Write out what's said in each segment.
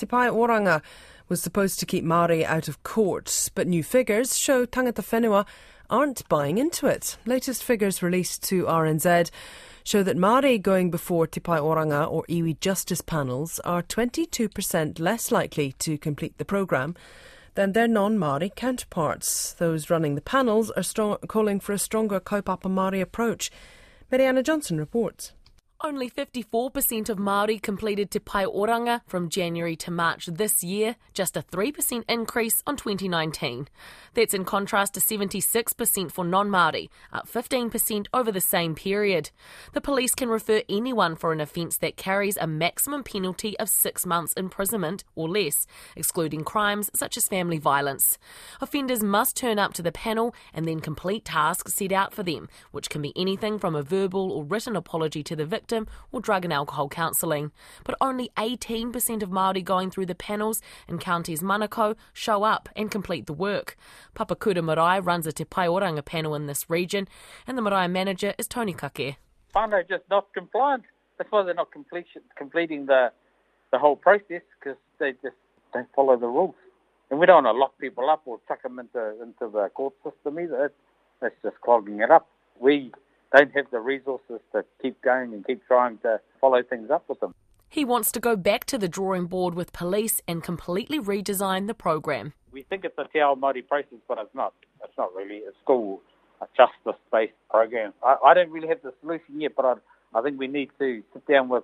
Te Pae Oranga was supposed to keep Māori out of court, but new figures show tangata whenua aren't buying into it. Latest figures released to RNZ show that Māori going before Te Pae Oranga or iwi justice panels are 22% less likely to complete the programme than their non-Māori counterparts. Those running the panels are calling for a stronger kaupapa Māori approach. Mariana Johnson reports. Only 54% of Māori completed Te Pae Oranga from January to March this year, just a 3% increase on 2019. That's in contrast to 76% for non-Māori, up 15% over the same period. The police can refer anyone for an offence that carries a maximum penalty of 6 months imprisonment or less, excluding crimes such as family violence. Offenders must turn up to the panel and then complete tasks set out for them, which can be anything from a verbal or written apology to the victim or drug and alcohol counselling. But only 18% of Māori going through the panels in counties Manukau show up and complete the work. Papakura Marae runs a Te Pae Oranga panel in this region, and the Marae manager is Tony Kake. Whānau just not compliant. That's why they're not completing the whole process, because they just don't follow the rules. And we don't want to lock people up or chuck them into the court system either. That's just clogging it up. We don't have the resources to keep going and keep trying to follow things up with them. He wants to go back to the drawing board with police and completely redesign the program. We think it's a Te Ao Māori process, but it's not. It's not really. It's still a justice-based program. I don't really have the solution yet, but I think we need to sit down with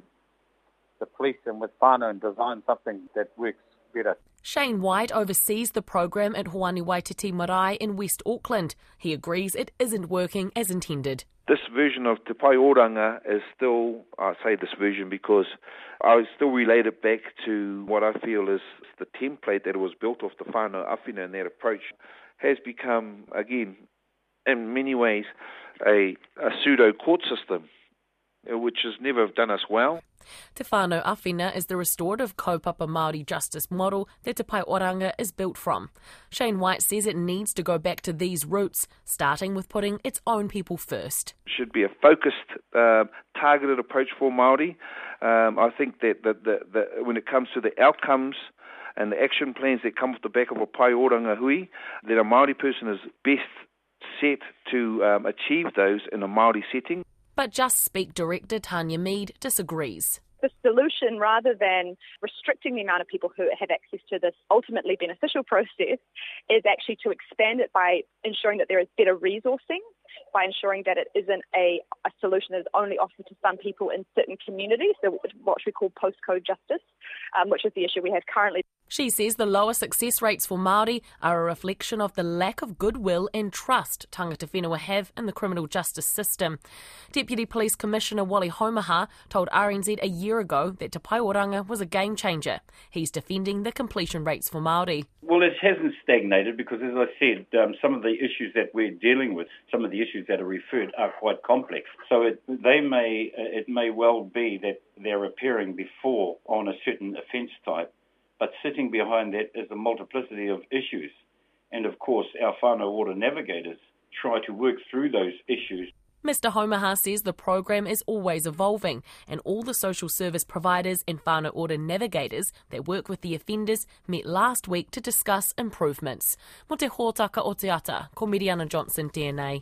the police and with whānau and design something that works better. Shane White oversees the program at Hoani Waititi Marae in West Auckland. He agrees it isn't working as intended. This version of Te Pae Oranga is still, I say this version because I still relate it back to what I feel is the template that was built off the whānau awhina, and that approach has become, again, in many ways, a pseudo-court system, which has never done us well. Te whānau awhina is the restorative kaupapa Māori justice model that Te Pae Oranga is built from. Shane White says it needs to go back to these roots, starting with putting its own people first. It should be a focused, targeted approach for Māori. I think that when it comes to the outcomes and the action plans that come off the back of a Pae Oranga hui, that a Māori person is best set to achieve those in a Māori setting. But Just Speak director Tanya Mead disagrees. The solution, rather than restricting the amount of people who have access to this ultimately beneficial process, is actually to expand it by ensuring that there is better resourcing, by ensuring that it isn't a solution that is only offered to some people in certain communities, so what we call postcode justice, which is the issue we have currently. She says the lower success rates for Māori are a reflection of the lack of goodwill and trust tangata whenua have in the criminal justice system. Deputy Police Commissioner Wally Homaha told RNZ a year ago that Te Pae Oranga was a game changer. He's defending the completion rates for Māori. Well, it hasn't stagnated because, as I said, some of the issues that we're dealing with, some of the issues that are referred are quite complex. So it may well be that they're appearing before on a certain offence type, but sitting behind that is a multiplicity of issues. And of course, our whānau order navigators try to work through those issues. Mr Homaha says the program is always evolving, and all the social service providers and whānau order navigators that work with the offenders met last week to discuss improvements. Mo te hōtaka o te ata, ko Mariana Johnson, DNA.